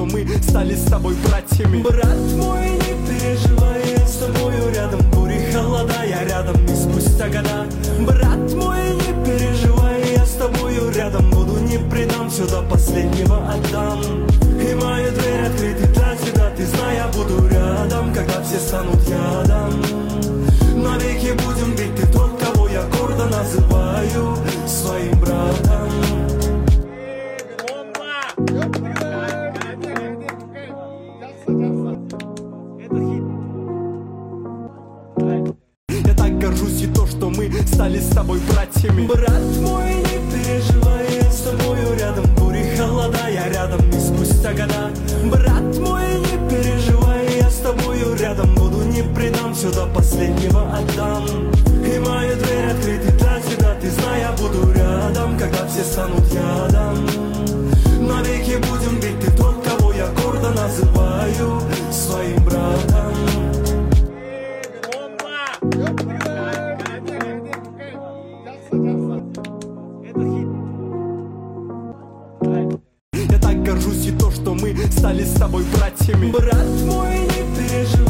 что мы стали с тобой братьями. Брат мой, не переживай, я с тобою рядом. Бури, холода, я рядом и спустя года. Брат мой, не переживай, я с тобою рядом. Буду, не предам, все до последнего отдам. И мои двери открыты для тебя, ты знай, я буду рядом, когда все станут ядом. Навеки будем, ведь ты тот, кого я гордо называю своим братом. Я так горжусь и то, что мы стали с тобой братьями. Брат мой, не переживай, я с тобою рядом. Бури, холода, я рядом и спустя года. Брат мой, не переживай, я с тобою рядом. Буду, не предам, все до последнего отдам. И мои двери открыты для тебя, ты знай, я буду рядом, когда все станут ядом. Навеки будем, ведь ты тот, кого я гордо называю своим братом. Я так горжусь и то, что мы стали с тобой братьями. Брат мой, не переживай,